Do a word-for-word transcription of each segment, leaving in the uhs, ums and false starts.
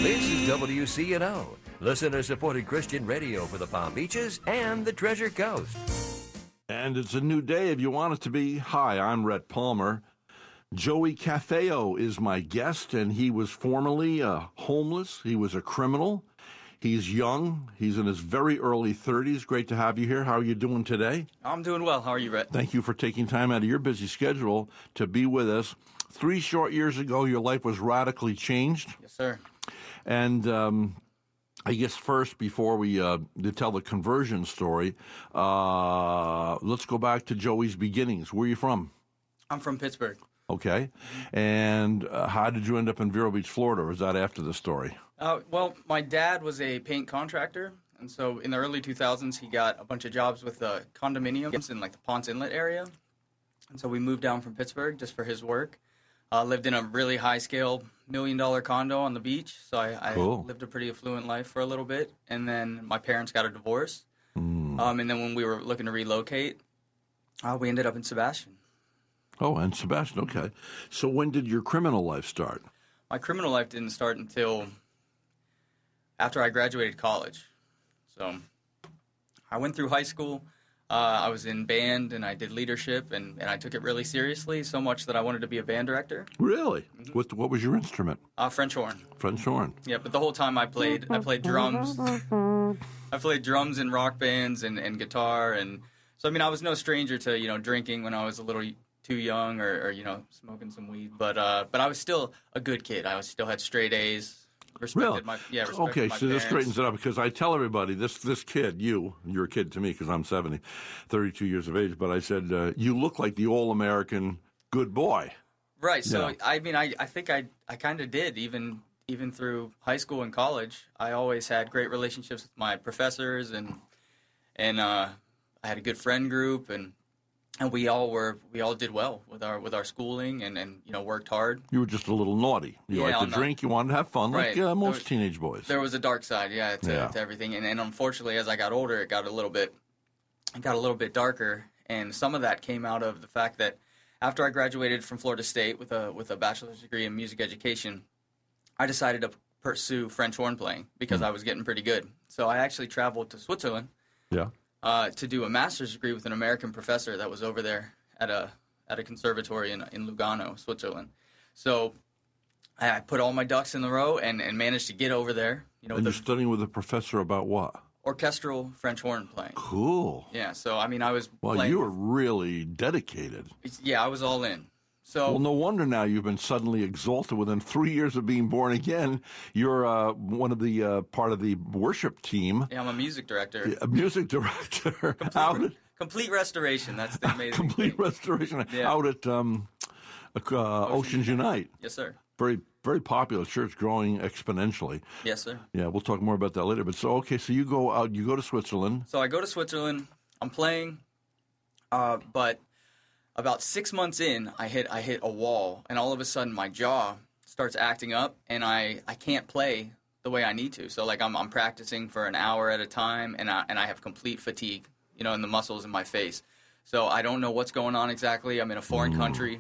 This is W C N O, listener-supported Christian radio for the Palm Beaches and the Treasure Coast. And it's a new day if you want it to be. Hi, I'm Rhett Palmer. Joey Cafeo is my guest, and he was formerly uh, homeless. He was a criminal. He's young. He's in his very early thirties. Great to have you here. How are you doing today? I'm doing well. How are you, Rhett? Thank you for taking time out of your busy schedule to be with us. Three short years ago, your life was radically changed. Yes, sir. And um, I guess first, before we uh, to tell the conversion story, uh, let's go back to Joey's beginnings. Where are you from? I'm from Pittsburgh. Okay. And uh, how did you end up in Vero Beach, Florida, or is that after the story? Uh, well, my dad was a paint contractor, and so in the early two thousands, he got a bunch of jobs with uh, condominiums in like the Ponce Inlet area. And so we moved down from Pittsburgh just for his work. Uh, lived in a really high-scale million-dollar condo on the beach, so I, Cool. I lived a pretty affluent life for a little bit. And then my parents got a divorce. Mm. Um, and then when we were looking to relocate, uh, we ended up in Sebastian. Oh, and Sebastian, okay. So when did your criminal life start? My criminal life didn't start until after I graduated college. So I went through high school. Uh, I was in band, and I did leadership, and, and I took it really seriously, so much that I wanted to be a band director. Really? Mm-hmm. What What was your instrument? Uh, French horn. French horn. Yeah, but the whole time I played, I played drums. I played drums in rock bands and, and guitar, and so I mean I was no stranger to you know drinking when I was a little too young, or, or you know smoking some weed. But uh, but I was still a good kid. I was still had straight A's. Respected Really? my, yeah, respected okay, my so this parents. straightens it up, because I tell everybody, this this kid, you, you're a kid to me because I'm seventy, thirty-two years of age, but I said, uh, you look like the all-American good boy. Right, so Yeah. I mean, I, I think I, I kind of did, even even through high school and college. I always had great relationships with my professors, and and uh, I had a good friend group, and and we all were we all did well with our with our schooling, and, and you know worked hard. You were just a little naughty. You Yeah, liked to I'm not- drink, you wanted to have fun, like Right. uh, most There was- teenage boys. There was a dark side, yeah, to, Yeah. to everything, and, and unfortunately, as I got older, it got a little bit, it got a little bit darker, and some of that came out of the fact that after I graduated from Florida State with a with a bachelor's degree in music education, I decided to pursue French horn playing because Mm. I was getting pretty good. So I actually traveled to Switzerland Yeah. uh, to do a master's degree with an American professor that was over there at a at a conservatory in in Lugano, Switzerland. So I I put all my ducks in the row and, and managed to get over there. You know, And the you're studying with a professor about what? orchestral French horn playing. Cool. Yeah, so I mean, I was Well, playing, you were really dedicated. yeah, I was all in. So Well, no wonder now you've been suddenly exalted. Within three years of being born again, you're uh, one of the uh, part of the worship team, yeah, I'm a music director. a music director out at Complete restoration. That's the amazing complete thing. restoration Yeah. out at um, uh, Oceans Unite. Yes, sir. Very, very popular church, growing exponentially. Yes, sir. Yeah, we'll talk more about that later. But so, okay, so you go out, you go to Switzerland. So I go to Switzerland. I'm playing, uh, but about six months in, I hit I hit a wall, and all of a sudden my jaw starts acting up, and I, I can't play the way I need to. So like I'm I'm practicing for an hour at a time, and I and I have complete fatigue, you know, in the muscles in my face. So I don't know what's going on exactly. I'm in a foreign country.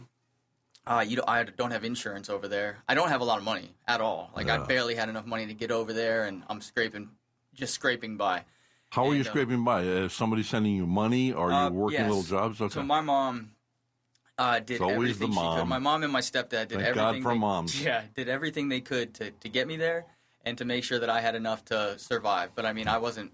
Uh, you know, I don't have insurance over there. I don't have a lot of money at all. Like I Yeah. barely had enough money to get over there, and I'm scraping, just scraping by. How are you And, uh, scraping by? Is somebody sending you money? Are you Uh, working yes. little jobs? Okay. So my mom uh, did It's always everything the she mom. could. My mom and my stepdad did Thank God everything. for they, moms. Yeah, did everything they could to, to get me there and to make sure that I had enough to survive. But I mean, I wasn't.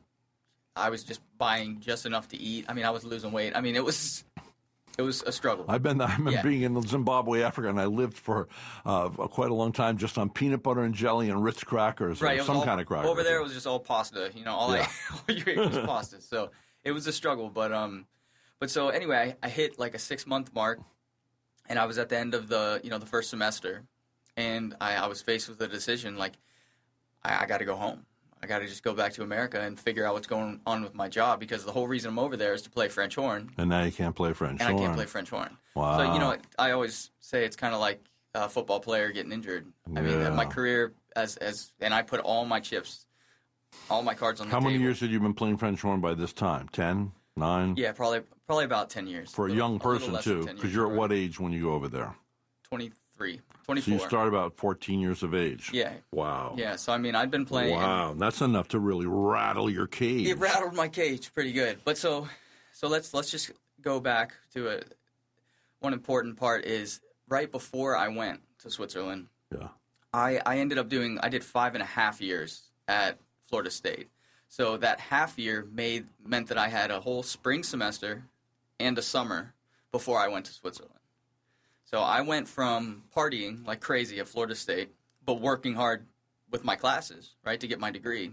I was just buying just enough to eat. I mean, I was losing weight. I mean, it was it was a struggle. I've been, I've been Yeah. being in Zimbabwe, Africa, and I lived for uh, quite a long time just on peanut butter and jelly and Ritz crackers, Right, or it was some all- kind of crackers. Over there, it was just all pasta. You know, all, Yeah. I, all you ate was pasta. So it was a struggle. But um, but so anyway, I, I hit like a six month mark, and I was at the end of the you know the first semester, and I, I was faced with a decision like, I, I got to go home. I got to just go back to America and figure out what's going on with my job, because the whole reason I'm over there is to play French horn, And now you can't play French and I horn. can't play French horn. Wow. So you know, I always say it's kind of like a football player getting injured. I mean, Yeah. my career as as and I put all my chips, all my cards on the How table. many years had you been playing French horn by this time? Ten? Nine? Yeah, probably probably about ten years. For a little- young little person, less than too, ten because years, you're at right. what age when you go over there? twenty-three, So twenty-four. you started about fourteen years of age. Yeah. Wow. Yeah, so I mean, I'd been playing. Wow, that's enough to really rattle your cage. It rattled my cage pretty good. But so so let's let's just go back to a one important part is right before I went to Switzerland, Yeah. I, I ended up doing I did five and a half years at Florida State. So that half year made meant that I had a whole spring semester and a summer before I went to Switzerland. So I went from partying like crazy at Florida State, but working hard with my classes, right, to get my degree,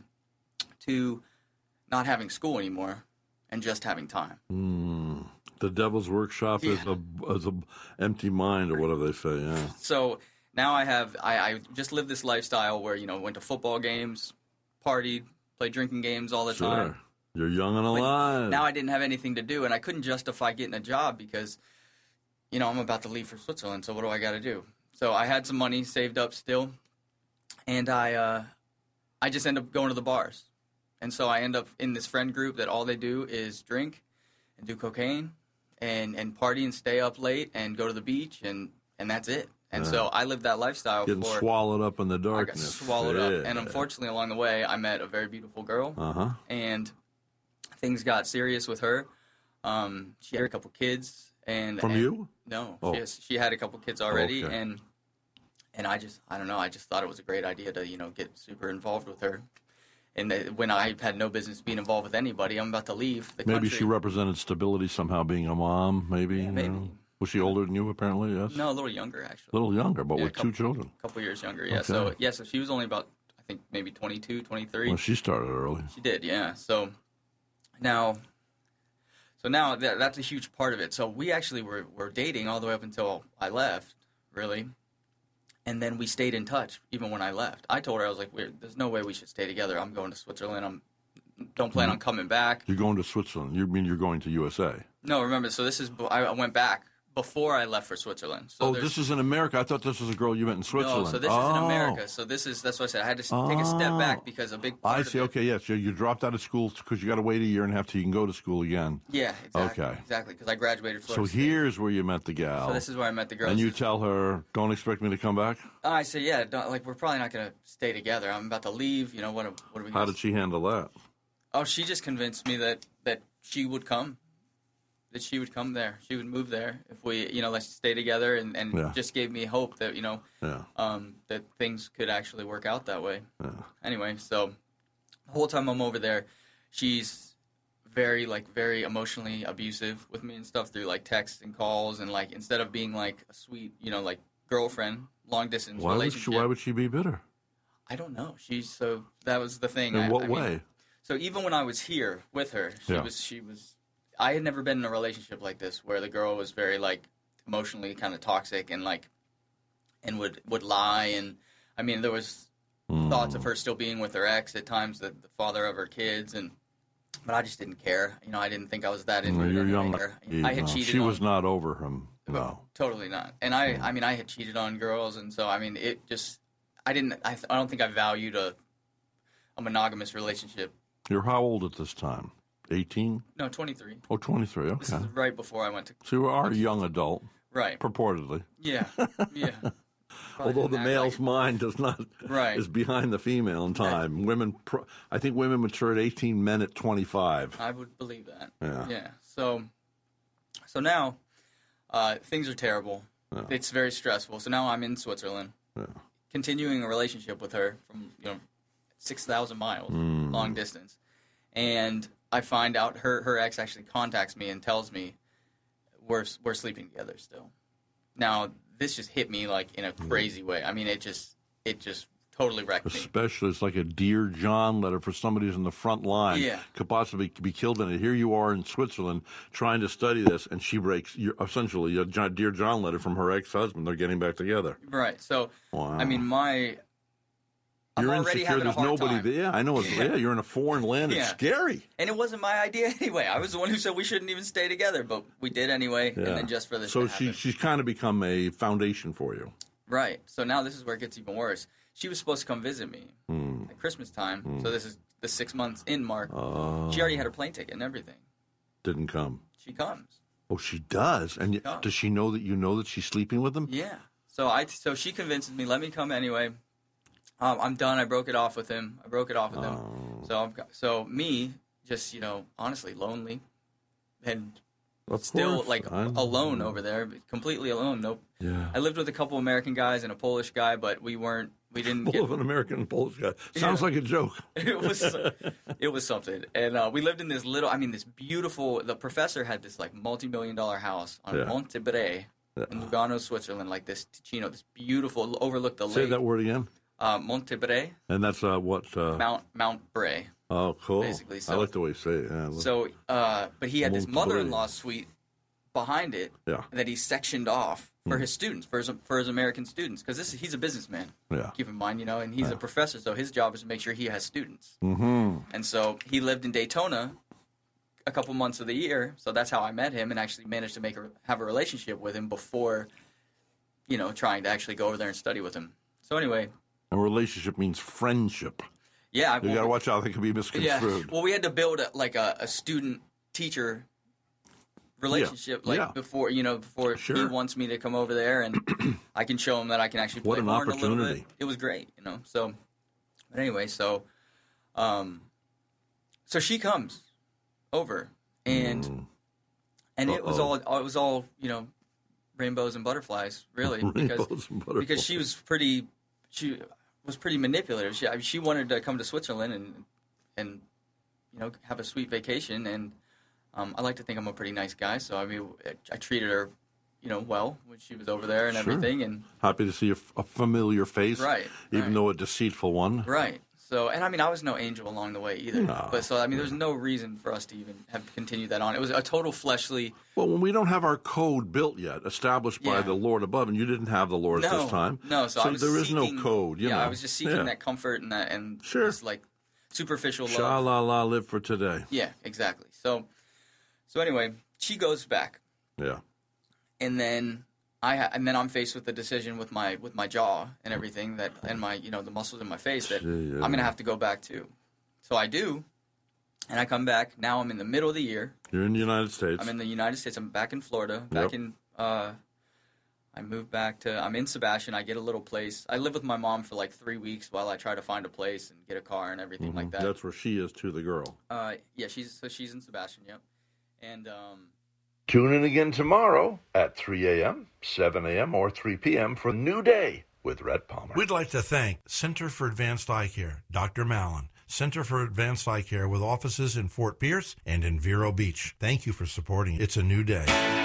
to not having school anymore and just having time. Mm. The devil's workshop Yeah. is a is a empty mind, or whatever they say. Yeah. So now I have I, I just live this lifestyle where, you know, went to football games, partied, played drinking games all the Sure. time. You're young and But alive. now I didn't have anything to do, and I couldn't justify getting a job because, you know, I'm about to leave for Switzerland, so what do I got to do? So I had some money saved up still, and I uh, I just end up going to the bars. And so I end up in this friend group that all they do is drink and do cocaine and, and party and stay up late and go to the beach, and, and that's it. And Yeah. so I lived that lifestyle Getting for... swallowed up in the I got darkness. swallowed up. Yeah. And unfortunately, along the way, I met a very beautiful girl. Uh-huh. And things got serious with her. Um, she had a couple kids. and From and, you? No. Oh. She, has, she had a couple kids already. Okay. And and I just, I don't know, I just thought it was a great idea to, you know, get super involved with her. And that when I had no business being involved with anybody, I'm about to leave the Maybe country. she represented stability somehow, being a mom, maybe. Yeah, you maybe. know? Was she older than you, apparently? Yes? No, a little younger, actually. A little younger, but Yeah, with a couple, two children. A couple years younger, yeah. Okay. So, yeah, so she was only about, I think, maybe twenty-two, twenty-three. Well, she started early. She did, yeah. So now, so now that, that's a huge part of it. So we actually were, were dating all the way up until I left, really. And then we stayed in touch even when I left. I told her, I was like, We're, there's no way we should stay together. I'm going to Switzerland. I'm don't plan on coming back. You're going to Switzerland. You mean you're going to U S A? No, remember, so this is, I I went back before I left for Switzerland. So Oh, there's- this is in America. I thought this was a girl you met in Switzerland. No, so this oh. is in America. So this is, that's what I said. I had to s take a step Oh. back because a big part I of see. it- Okay, yes. You, you dropped out of school because you got to wait a year and a half till you can go to school again. Yeah, exactly. Okay. Exactly, because I graduated So Florida State. here's where you met the gal. So this is where I met the girl. and you This is- tell her, don't expect me to come back? I said, yeah, don't, like we're probably not gonna stay together. I'm about to leave. You know what? What are we? How gonna did she handle that? Oh, she just convinced me that that she would come, that she would come there. She would move there if we, you know, let's stay together, and, and Yeah. just gave me hope that you know, Yeah. um, that things could actually work out that way. Yeah. Anyway, so the whole time I'm over there, she's very like very emotionally abusive with me and stuff through like texts and calls, and like instead of being like a sweet, you know, like girlfriend, long distance Why would, relationship. she, why would she be bitter? I don't know. She's so that was the thing. In I, what I mean, way? so even when I was here with her, she Yeah. was she was. I had never been in a relationship like this where the girl was very like emotionally kind of toxic and like and would would lie, and I mean there was Mm. thoughts of her still being with her ex at times, the, the father of her kids, and but I just didn't care. You know, I didn't think I was that into No, it you're anyway, young. or- You I had know, cheated. She on, was not over him. No. totally not. And I, I mean, I had cheated on girls, and so I mean, it just I didn't. I, I don't think I valued a a monogamous relationship. You're how old at this time? eighteen? No, twenty-three. Oh, twenty-three. This Okay. is right before I went to So you are a young adult, right. purportedly. Yeah, yeah. Probably Although didn't the act male's like mind does not Right. is behind the female in time. Women, pro, I think women mature at eighteen, men at twenty-five. I would believe that. Yeah. Yeah. So, so now, uh, things are terrible. Yeah. It's very stressful. So now I'm in Switzerland, Yeah. continuing a relationship with her from you know six thousand miles, Mm. long distance, and I find out her her ex actually contacts me and tells me we're we're sleeping together still. Now this just hit me like in a crazy way. I mean, it just it just totally wrecked me. Especially, it's like a Dear John letter for somebody who's in the front line. Yeah. Could possibly be killed in it. Here you are in Switzerland trying to study this, and she breaks, your, essentially, a John, Dear John letter from her ex-husband. They're getting back together. Right. So Wow. I mean, my I'm You're already insecure. having There's a hard nobody time. there. Yeah, I know. It's, yeah. You're in a foreign land. It's Yeah. scary. And it wasn't my idea anyway. I was the one who said we shouldn't even stay together, but we did anyway. Yeah. And then just for this So to she, happen. she's kind of become a foundation for you. Right. So now this is where it gets even worse. She was supposed to come visit me Hmm. at Christmas time. So this is the six months in mark. Oh. She already had her plane ticket and everything. Didn't come. She comes. Oh, she does. And y- does. does she know that you know that she's sleeping with him? Yeah. So I so she convinces me, let me come anyway. Um, I'm done. I broke it off with him. I broke it off with him. Oh. So I'm, so me, just you know, honestly lonely, and Of still course, like I'm- alone over there, completely alone. Nope. Yeah. I lived with a couple American guys and a Polish guy, but we weren't. We didn't Full get. of an American and Polish guy. Sounds Yeah. like a joke. It was it was something, and uh, we lived in this little. I mean, this beautiful. The professor had this like multi-million dollar house on Yeah. Monte Bre in Lugano, Switzerland, like this Ticino, this beautiful overlook the Say lake. that word again. Uh, Monte Bre, And that's uh, what? Uh, Mount Mount Bre. oh, cool. basically, I so- like the way you say it. Yeah, So, uh, but he had this Monte mother-in-law suite behind it yeah. that he sectioned off for Mm. his students, for his for his American students, because this he's a businessman. Yeah. Keep in mind, you know, and he's a professor, so his job is to make sure he has students. Mm-hmm. And so he lived in Daytona a couple months of the year, so that's how I met him and actually managed to make a, have a relationship with him before, you know, trying to actually go over there and study with him. So anyway, A relationship means friendship. yeah, I, You got to watch out; they can be yeah. misconstrued. Well, we had to build a, like a, a student-teacher relationship, like yeah. before you know, before he Sure. wants me to come over there, and I can show him that I can actually What play an horn a little bit. opportunity. It was great, you know. So, but anyway, so, um, so she comes over, and Mm. and it was all Uh-oh. it was all you know, rainbows and butterflies, really, because Rainbows and butterflies. because she was pretty she was pretty manipulative. She I mean, she wanted to come to Switzerland and and you know have a sweet vacation, and um, I like to think I'm a pretty nice guy, so I mean I treated her you know well when she was over there and Sure. everything, and Happy to see a, a familiar face, Right, even right. though a deceitful one. right. So and I mean I was no angel along the way either, No. but so I mean there's no reason for us to even have continued that on. It was a total fleshly. Well, when we don't have our code built yet, established by Yeah. the Lord above, and you didn't have the Lord at No, this time, no. So, I was there is seeking, no code. You yeah, know, I was just seeking Yeah. that comfort and that and Sure. this like superficial love. Sha la la, live for today. Yeah, exactly. So, so anyway, she goes back, Yeah. and then I ha- and then I'm faced with the decision with my with my jaw and everything that and my you know the muscles in my face that Yeah. I'm gonna have to go back to. So I do, and I come back. Now I'm in the middle of the year. You're in the United States. I'm in the United States. I'm back in Florida. Back Yep. in. Uh, I moved back to. I'm in Sebastian. I get a little place. I live with my mom for like three weeks while I try to find a place and get a car and everything like that. That's where she is to the girl. Uh, yeah, she's so she's in Sebastian. Yep, and um. Tune in again tomorrow at three a.m., seven a.m., or three p.m. for New Day with Rhett Palmer. We'd like to thank Center for Advanced Eye Care, Doctor Mallon, Center for Advanced Eye Care with offices in Fort Pierce and in Vero Beach. Thank you for supporting It's a New Day.